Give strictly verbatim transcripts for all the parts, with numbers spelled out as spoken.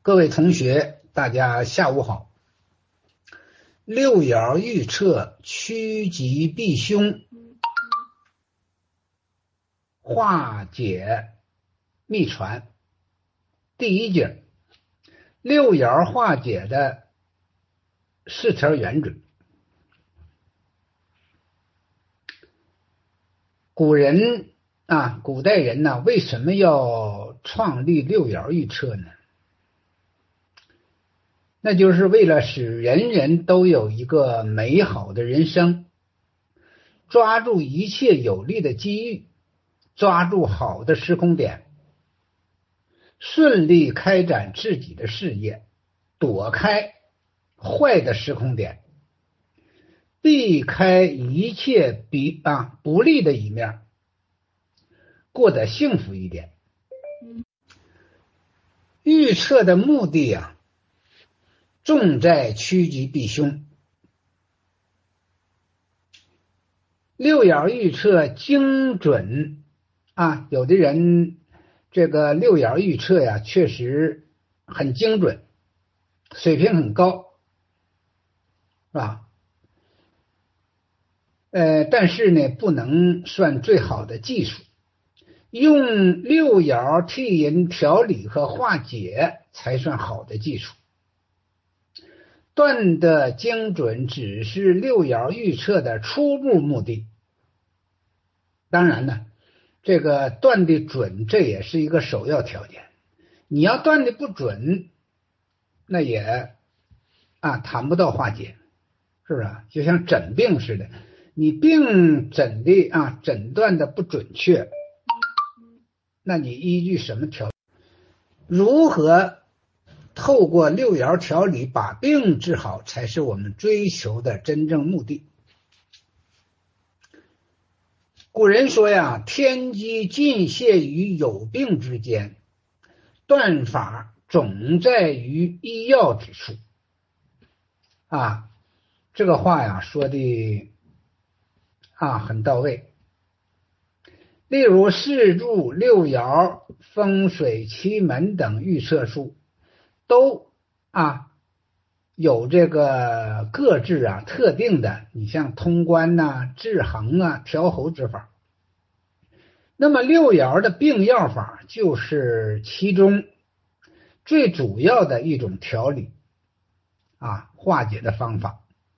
各位同学，大家下午好。六爻预测趋吉避凶，化解秘传。第一节，六爻化解的四条原则。古人啊，古代人呢、啊，为什么要创立六爻预测呢？那就是为了使人人都有一个美好的人生，抓住一切有利的机遇，抓住好的时空点，顺利开展自己的事业，躲开坏的时空点，避开一切比啊不利的一面，过得幸福一点。预测的目的啊，重在趋吉避凶。六爻预测精准啊，有的人这个六爻预测呀，确实很精准，水平很高，是吧？呃，但是呢，不能算最好的技术。用六爻替人调理和化解才算好的技术。断的精准只是六爻预测的初步目的。当然呢，这个断的准，这也是一个首要条件。你要断的不准，那也啊谈不到化解，是不是？就像诊病似的，你病诊的啊诊断的不准确，那你依据什么调？如何透过六爻调理把病治好，才是我们追求的真正目的。古人说呀，天机尽泄于有病之间，断法总在于医药之处。啊，这个话呀说的啊很到位。例如四柱、六爻、风水、奇门等预测术，都啊有这个各自啊特定的，你像通关呐、啊、制衡啊、调候之法。那么六爻的病药法就是其中最主要的一种调理啊化解的方法。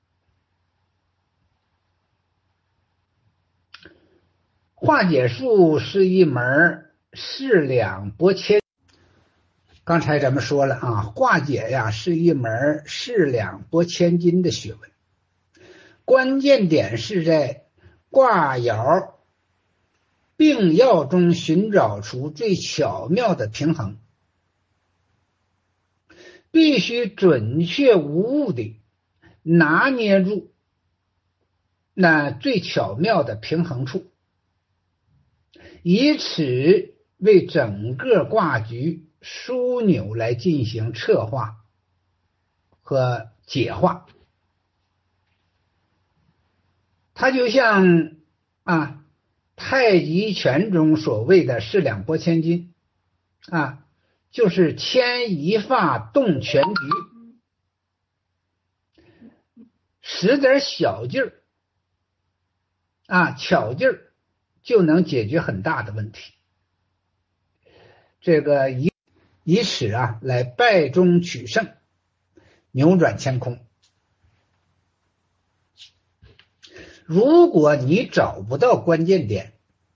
化解术是一门四两拨千，刚才咱们说了啊，化解呀是一门四两拨千斤的学问，关键点是在卦爻病药中寻找出最巧妙的平衡，必须准确无误地拿捏住那最巧妙的平衡处，以此为整个卦局枢纽来进行策划和解化。它就像啊太极拳中所谓的四两拨千斤啊，就是牵一发动全局，使点小劲儿啊巧劲儿就能解决很大的问题。这个以以此啊来败中取胜，扭转乾空。如果你找不到关键点，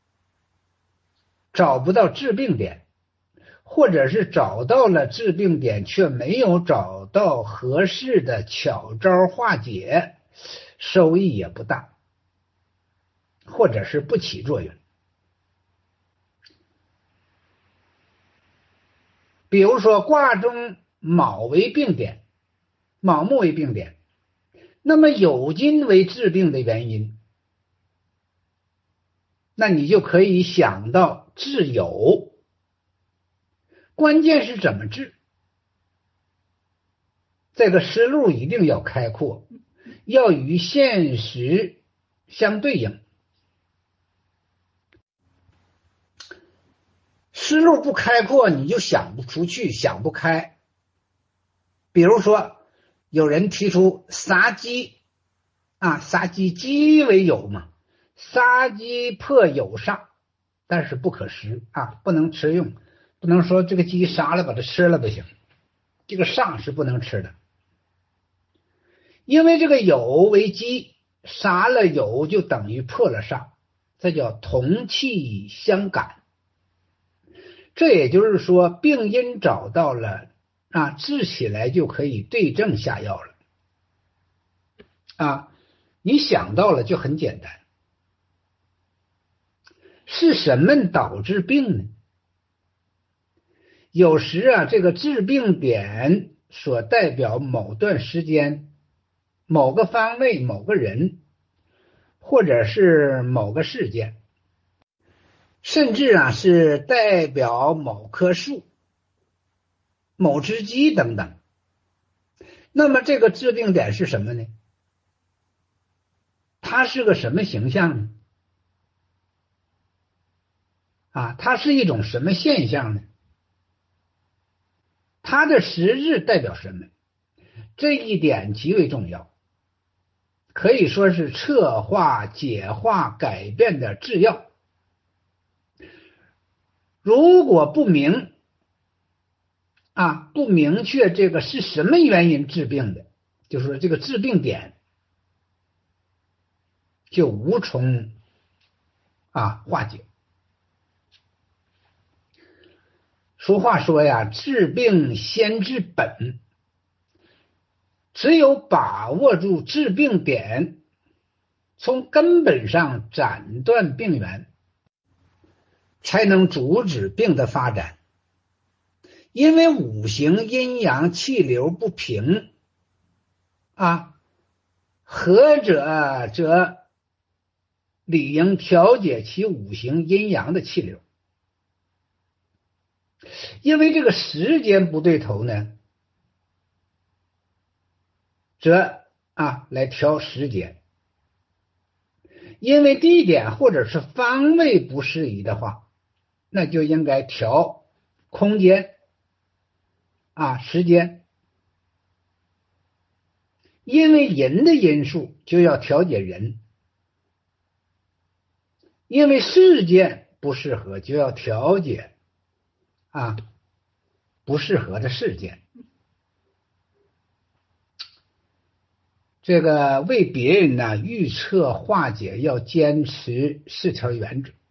找不到治病点，或者是找到了治病点却没有找到合适的巧招化解，收益也不大，或者是不起作用。比如说卦中卯为病点，卯木为病点，那么酉金为治病的原因，那你就可以想到治酉，关键是怎么治，这个思路一定要开阔，要与现实相对应。思路不开阔，你就想不出去，想不开比如说有人提出杀鸡啊，杀鸡鸡为有嘛，杀鸡破有煞，但是不可食啊，不能吃用，不能说这个鸡杀了把它吃了不行，这个煞是不能吃的，因为这个有为鸡，杀了有就等于破了煞，这叫同气相感。这也就是说病因找到了啊，治起来就可以对症下药了啊，你想到了就很简单。是什么导致病呢？有时啊，这个治病点所代表某段时间、某个方位、某个人，或者是某个事件，甚至啊是代表某棵树、某只鸡等等。那么这个治病点是什么呢？它是个什么形象呢？啊，它是一种什么现象呢？它的实质代表什么？这一点极为重要，可以说是策划、解化、改变的制药。如果不明啊，不明确这个是什么原因治病的，就是说这个治病点就无从啊化解。俗话说呀，治病先治本，只有把握住治病点，从根本上斩断病源，才能阻止病的发展。因为五行阴阳气流不平啊，合者则理应调节其五行阴阳的气流。因为这个时间不对头呢，则啊来调时间；因为地点或者是方位不适宜的话，那就应该调空间啊时间。因为人的因素就要调节人，因为事件不适合就要调节啊不适合的事件。这个为别人呢预测化解要坚持四条原则。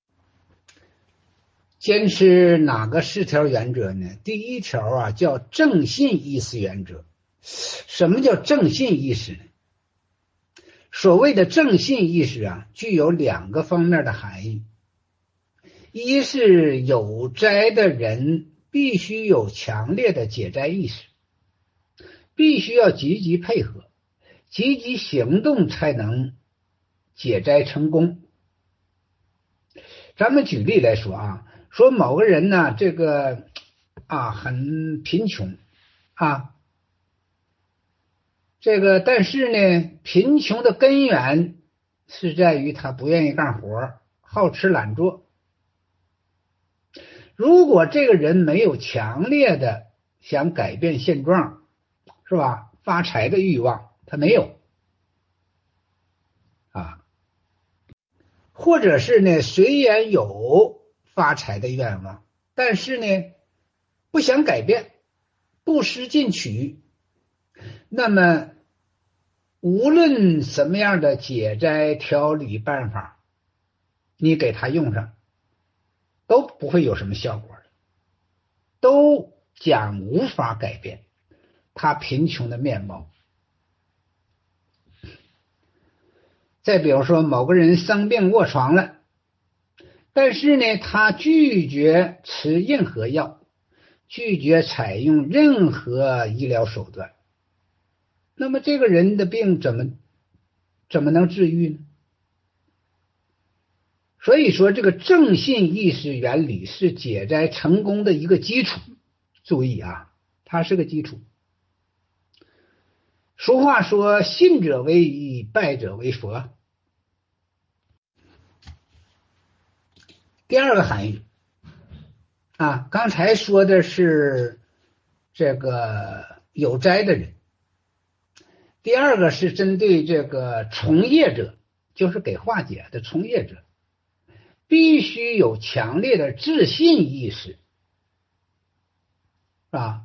坚持哪个四条原则呢？第一条啊叫正信意识原则。什么叫正信意识呢？所谓的正信意识啊，具有两个方面的含义。一是有灾的人必须有强烈的解灾意识，必须要积极配合，积极行动才能解灾成功。咱们举例来说啊，说某个人呢，这个啊很贫穷啊，这个但是呢，贫穷的根源是在于他不愿意干活，好吃懒做。如果这个人没有强烈的想改变现状，是吧？发财的欲望，他没有啊，或者是呢，虽然有发财的愿望，但是呢，不想改变，不思进取，那么无论什么样的解灾调理办法，你给他用上，都不会有什么效果的，都将无法改变他贫穷的面貌。再比如说某个人生病卧床了，但是呢他拒绝吃任何药，拒绝采用任何医疗手段，那么这个人的病怎么怎么能治愈呢？所以说这个正信意识原理是解灾成功的一个基础，注意啊，它是个基础。俗话说信者为医，败者为佛。第二个含义啊，刚才说的是这个有斋的人。第二个是针对这个从业者，就是给化解的从业者，必须有强烈的自信意识，啊，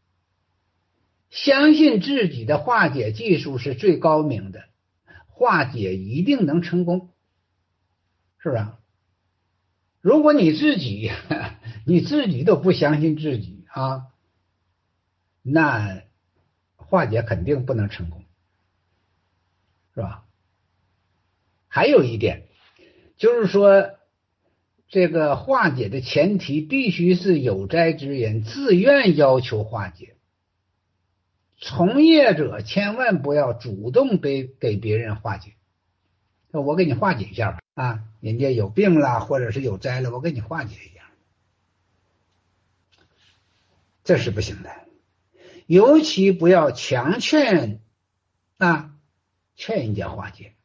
相信自己的化解技术是最高明的，化解一定能成功，是不是？如果你自己你自己都不相信自己啊，那化解肯定不能成功，是吧？还有一点就是说，这个化解的前提必须是有斋之人自愿要求化解，从业者千万不要主动给给别人化解，我给你化解一下吧，啊，人家有病了或者是有灾了，我给你化解一下，这是不行的。尤其不要强劝啊，劝人家化解，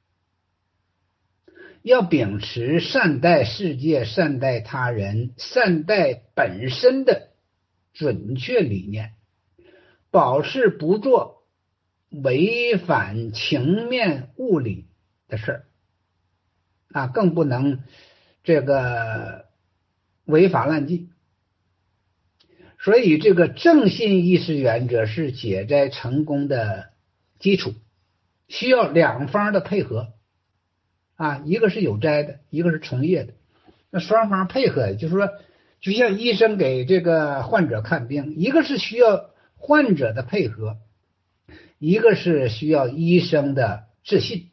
要秉持善待世界、善待他人、善待本身的准确理念，保持不做违反情面物理的事儿啊，更不能这个违法乱纪。所以这个正信意识原则是解斋成功的基础，需要两方的配合啊，一个是有斋的，一个是从业的，那双方配合，就是说就像医生给这个患者看病，一个是需要患者的配合，一个是需要医生的自信。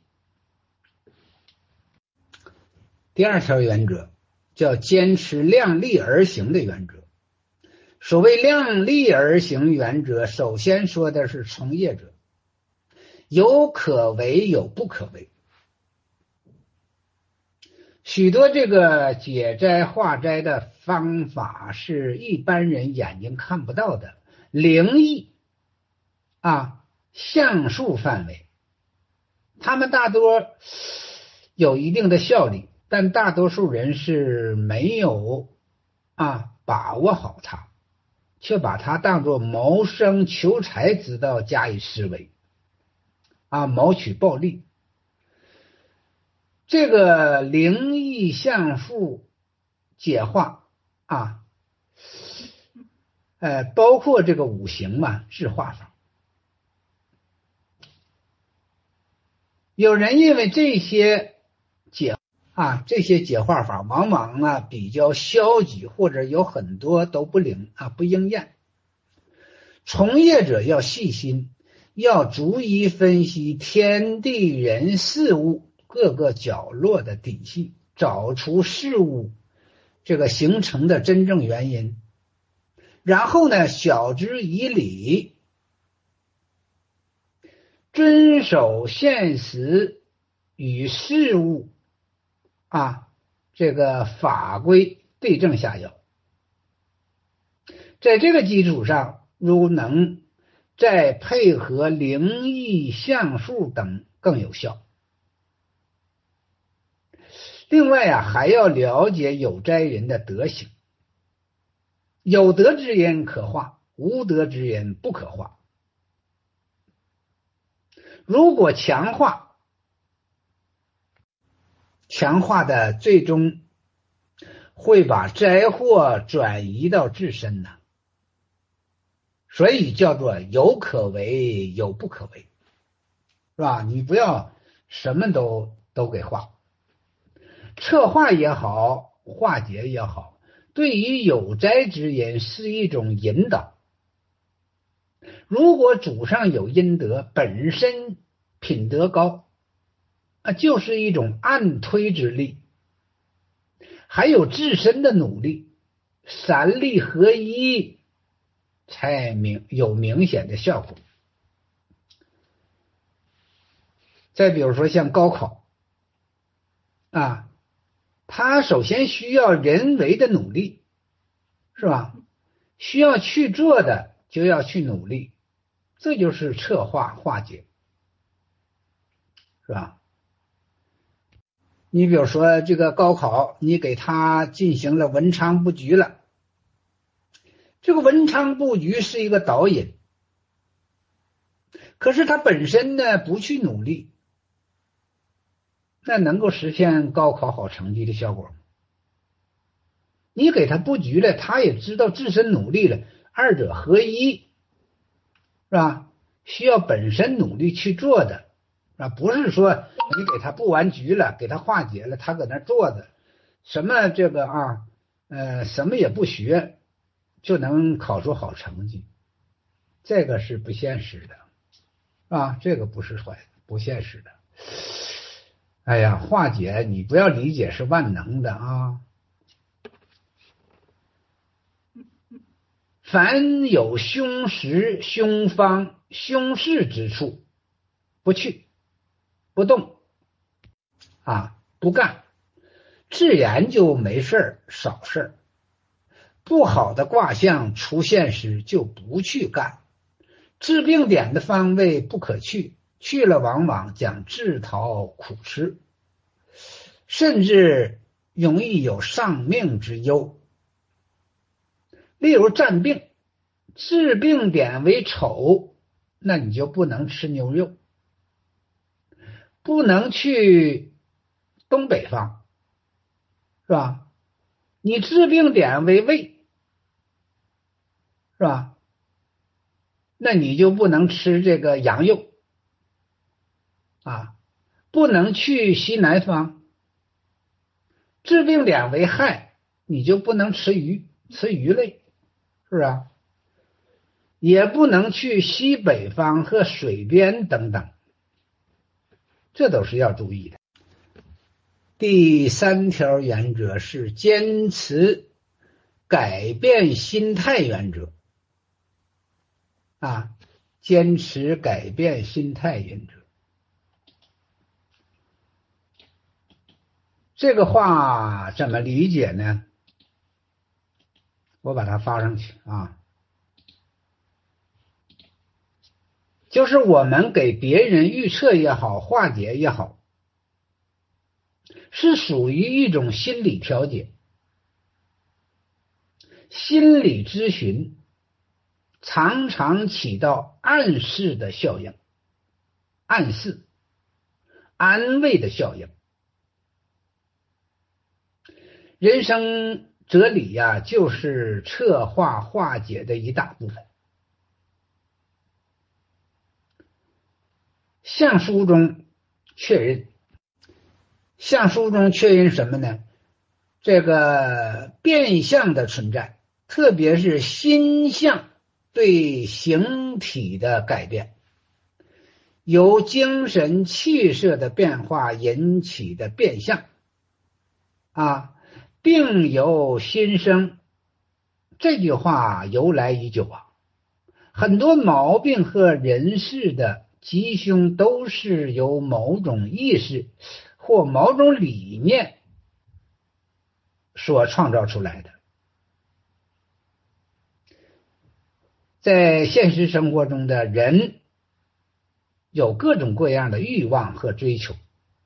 第二条原则叫坚持量力而行的原则。所谓量力而行原则，首先说的是从业者，有可为有不可为。许多这个解斋化斋的方法是一般人眼睛看不到的灵异啊相术范围，他们大多有一定的效力，但大多数人是没有啊把握好它，却把它当作谋生求财之道加以思维啊，谋取暴利。这个灵异相术解化啊，呃，包括这个五行嘛，制化法。有人认为这些解啊，这些解化法往往呢比较消极，或者有很多都不灵啊，不应验。从业者要细心，要逐一分析天地人事物各个角落的底细，找出事物这个形成的真正原因，然后呢晓之以理，遵守现实与事物啊这个法规对症下药。在这个基础上，如能再配合灵异相术等更有效。另外啊，还要了解有斋人的德行，有德之人可化，无德之人不可化。如果强化，强化的最终会把灾祸转移到自身呢，所以叫做有可为有不可为，是吧？你不要什么都都给化，策划也好，化解也好，对于有斋之人是一种引导。如果祖上有阴德，本身品德高啊，就是一种暗推之力，还有自身的努力，三力合一才明有明显的效果。再比如说像高考啊，它首先需要人为的努力，是吧？需要去做的就要去努力，这就是策划化解，是吧？你比如说这个高考，你给他进行了文昌布局了，这个文昌布局是一个导引可是他本身呢不去努力，那能够实现高考好成绩的效果吗？你给他布局了，他也知道自身努力了，二者合一，是吧？需要本身努力去做的，啊，不是说你给他布完局了，给他化解了，他搁那坐着，什么这个啊，呃，什么也不学，就能考出好成绩，这个是不现实的，啊，这个不是坏的，不现实的。哎呀，化解你不要理解是万能的啊。凡有凶实、凶方、凶势之处，不去，不动，啊，不干，自然就没事儿，少事儿。不好的卦象出现时，就不去干。治病点的方位不可去，去了往往将自讨苦吃，甚至容易有丧命之忧。例如占病，治病点为丑，那你就不能吃牛肉，不能去东北方，是吧？你治病点为胃，是吧？那你就不能吃这个羊肉啊，不能去西南方。治病点为害，你就不能吃鱼，吃鱼类，是不是啊？也不能去西北方和水边等等，这都是要注意的。第三条原则是坚持改变心态原则啊，坚持改变心态原则。这个话怎么理解呢？我把它发上去啊。就是我们给别人预测也好，化解也好，是属于一种心理调节、心理咨询，常常起到暗示的效应，暗示、安慰的效应。人生哲理呀、啊，就是策划化解的一大部分。相书中确认，相书中确认什么呢？这个变相的存在，特别是心象对形体的改变，由精神气色的变化引起的变相啊，病由心生，这句话由来已久啊，很多毛病和人事的吉凶都是由某种意识或某种理念所创造出来的。在现实生活中的人有各种各样的欲望和追求，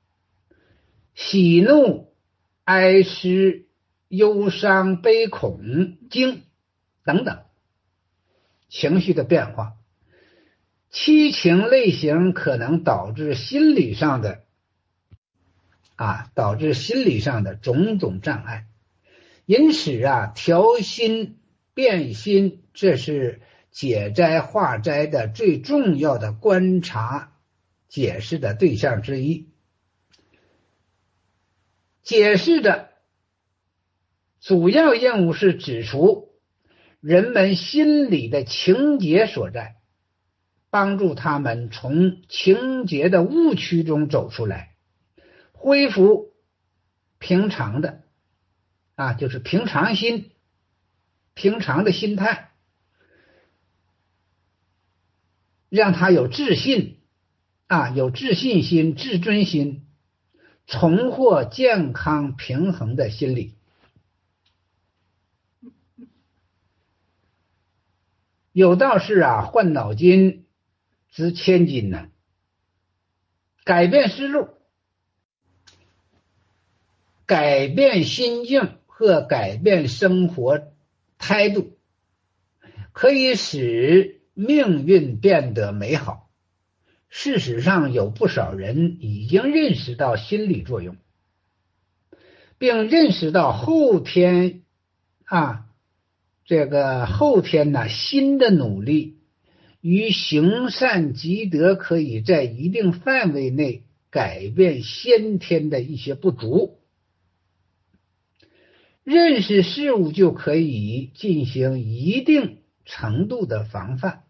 喜怒哀思忧伤悲恐惊等等情绪的变化，七情类型可能导致心理上的啊，导致心理上的种种障碍。因此啊，调心变心，这是解灾化灾的最重要的观察解释的对象之一。解释的主要任务是指出人们心理的情结所在，帮助他们从情结的误区中走出来，恢复平常的啊，就是平常心、平常的心态，让他有自信啊，有自信心、自尊心，重获健康平衡的心理。有道是啊，换脑筋值千金呢、啊。改变思路、改变心境和改变生活态度，可以使命运变得美好， 事实上有不少人已经认识到心理作用，并认识到后天啊，这个后天呢，新的努力与行善积德可以在一定范围内改变先天的一些不足，认识事物就可以进行一定程度的防范。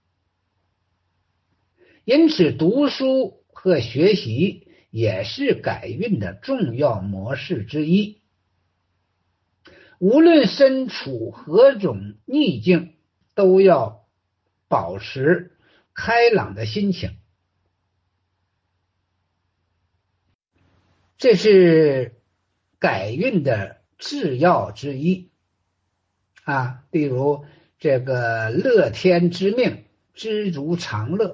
因此，读书和学习也是改运的重要模式之一。无论身处何种逆境，都要保持开朗的心情。这是改运的制要之一啊，例如这个乐天之命，知足常乐。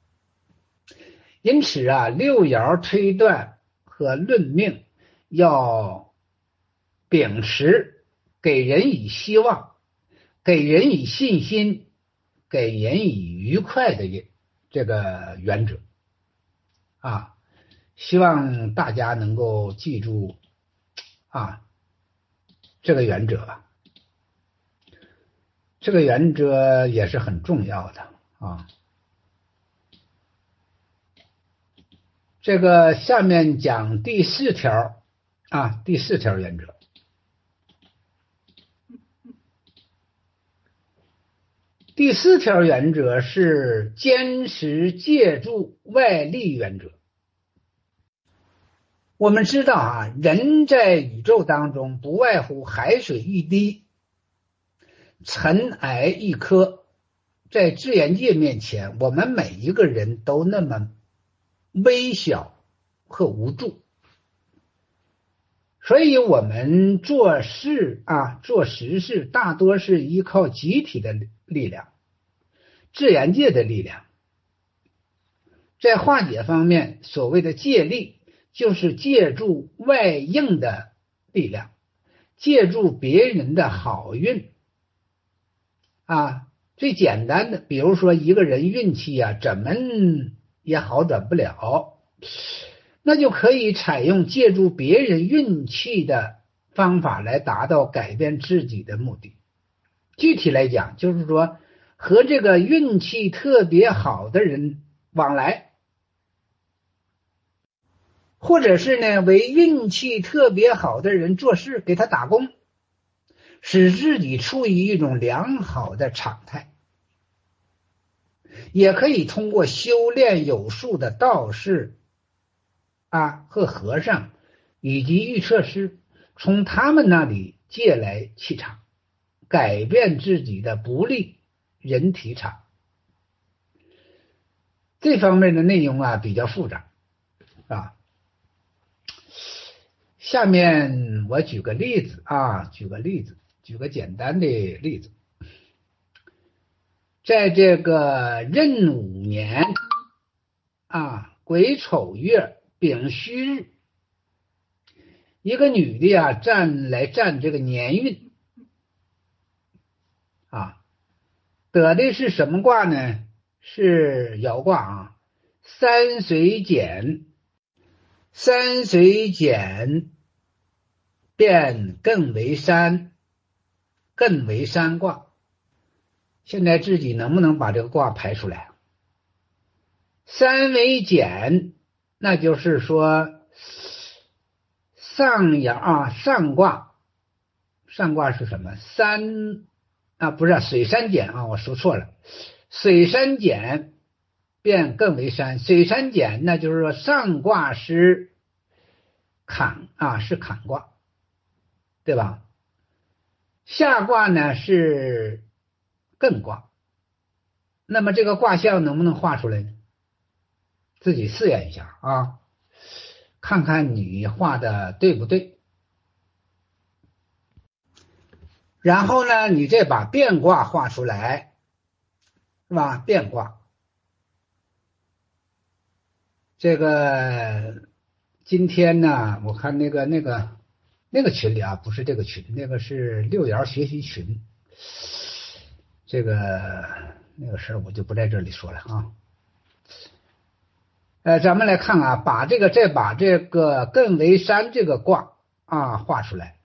因此啊，六爻推断和论命要秉持给人以希望、给人以信心、给人以愉快的这个原则啊，希望大家能够记住啊这个原则吧。这个原则也是很重要的啊。这个下面讲第四条啊，第四条原则。第四条原则是坚持借助外力原则。我们知道啊，人在宇宙当中不外乎海水一滴，尘埃一颗，在自然界面前，我们每一个人都那么微小和无助，所以我们做事啊，做实事大多是依靠集体的力量，自然界的力量。在化解方面，所谓的借力就是借助外应的力量，借助别人的好运啊。最简单的，比如说一个人运气啊怎么也好转不了，那就可以采用借助别人运气的方法来达到改变自己的目的。具体来讲，就是说和这个运气特别好的人往来，或者是呢为运气特别好的人做事，给他打工，使自己处于一种良好的常态。也可以通过修炼有素的道士啊和和尚以及预测师，从他们那里借来气场，改变自己的不利人体场。这方面的内容啊比较复杂啊。下面我举个例子啊，举个例子，举个简单的例子。在这个壬午年啊，癸丑月丙戌日，一个女的啊占来占这个年运啊，得的是什么卦呢？是爻卦啊，三水减，三水减变艮为山，艮为山卦。现在自己能不能把这个卦排出来？三为减，那就是说上爻啊，上卦，上卦是什么？山啊，不是水山减啊，我说错了，水山减变艮为山，水山减，那就是说上卦是坎啊，是坎卦，对吧？下卦呢是艮卦，那么这个卦象能不能画出来呢？自己试验一下啊，看看你画的对不对。然后呢，你再把变卦画出来，是吧？变卦，这个今天呢，我看那个那个那个群里啊，不是这个群，那个是六爻学习群。这个那个事儿我就不在这里说了啊。 呃，咱们来看啊，把这个再把这个艮为山这个卦啊画出来。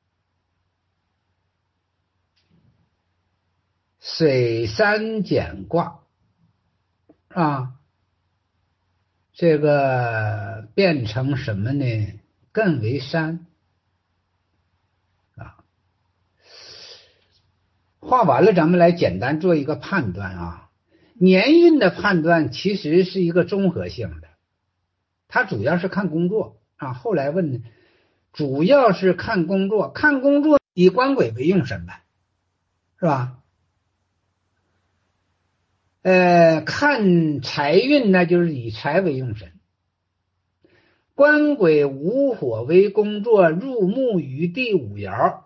水山蹇卦啊，这个变成什么呢？艮为山啊。画完了，咱们来简单做一个判断啊。年运的判断其实是一个综合性的，它主要是看工作啊。后来问呢，主要是看工作，看工作以官鬼为用神呗，是吧？呃，看财运呢，就是以财为用神。官鬼无火为工作，入木于第五爻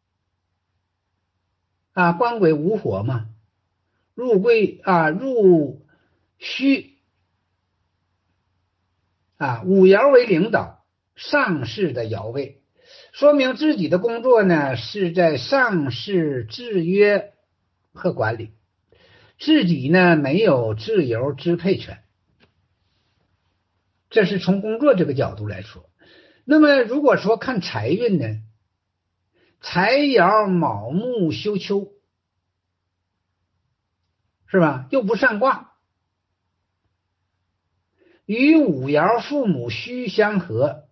啊，官鬼无火嘛，入贵啊，入戌啊，五爻为领导，上士的爻位，说明自己的工作呢是在上士制约和管理。自己呢没有自由支配权，这是从工作这个角度来说。那么如果说看财运呢，财爻卯木休秋，是吧？又不上卦，与五爻父母戌相合，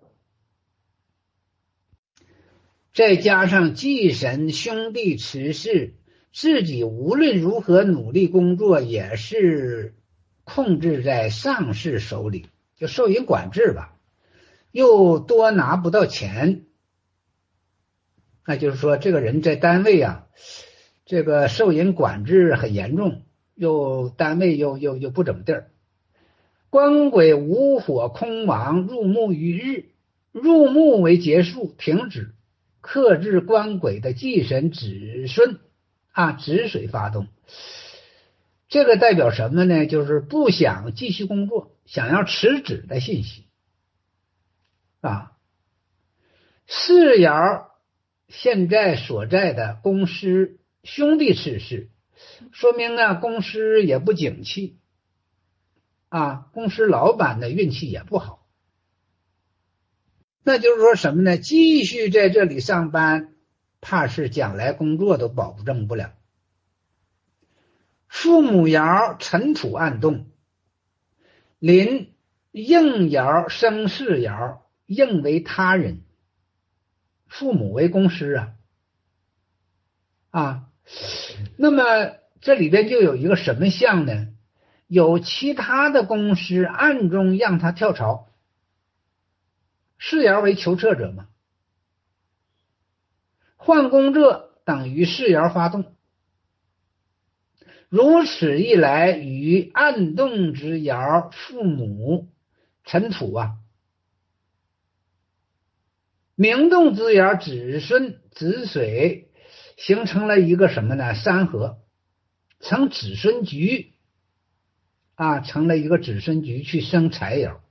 再加上忌神兄弟持世，自己无论如何努力工作也是控制在上士手里，就受人管制吧，又多拿不到钱，那就是说这个人在单位啊，这个受人管制很严重，又单位又又又不整地儿。官鬼无火空亡，入木于日，入木为结束停止，克制官鬼的忌神子孙啊，止水发动。这个代表什么呢？就是不想继续工作，想要辞职的信息啊。四爻现在所在的公司兄弟辞世，说明呢公司也不景气啊，公司老板的运气也不好。那就是说什么呢？继续在这里上班，怕是将来工作都保证不了。父母爻辰土暗动，临应爻生巳爻，应为他人，父母为公司啊啊，那么这里边就有一个什么象呢？有其他的公司暗中让他跳槽，巳爻为求测者嘛，换工作等于巳爻发动。如此一来，与暗动之爻父母辰土啊，明动之爻子孙子水，形成了一个什么呢？三合，成子孙局啊，成了一个子孙局去生财爻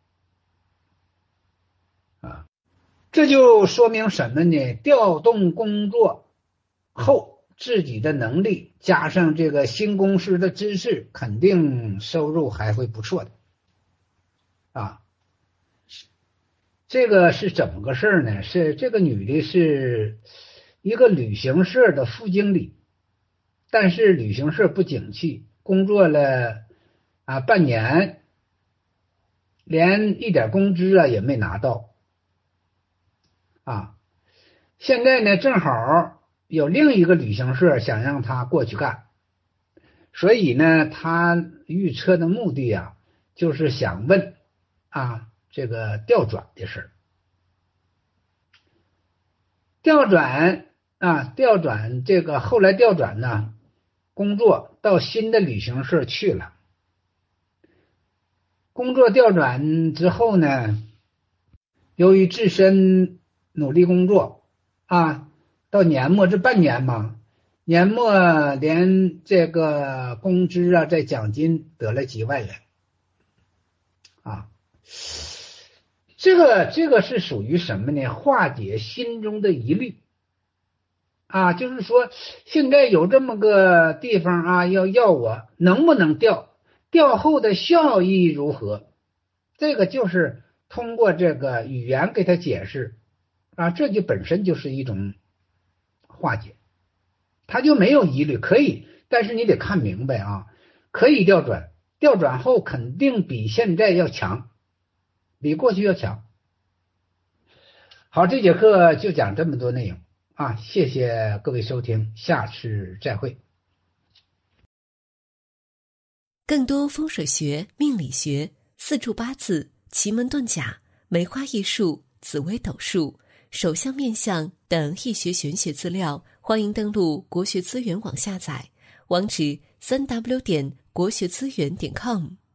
啊，这就说明什么呢？调动工作后自己的能力加上这个新公司的知识，肯定收入还会不错的啊。这个是怎么个事呢？是这个女的是一个旅行社的副经理，但是旅行社不景气，工作了啊半年，连一点工资啊也没拿到啊。现在呢正好有另一个旅行社想让他过去干，所以呢他预测的目的啊就是想问啊这个调转的事儿。调转啊调转这个后来调转呢，工作到新的旅行社去了。工作调转之后呢，由于自身努力工作啊，到年末这半年嘛，年末连这个工资啊在奖金得了几万元啊，这个这个是属于什么呢？化解心中的疑虑啊，就是说现在有这么个地方啊，要要我能不能调，调后的效益如何这个就是通过这个语言给他解释啊，这就本身就是一种化解，他就没有疑虑，可以，但是你得看明白啊，可以调转，调转后肯定比现在要强，比过去要强。好，这节课就讲这么多内容啊，谢谢各位收听，下次再会。 更多风水学、命理学、四柱八字、奇门遁甲、梅花易数、紫微斗数、手相面相等易学玄学资料，欢迎登录国学资源网下载，网址三 w 点国学资源点 com。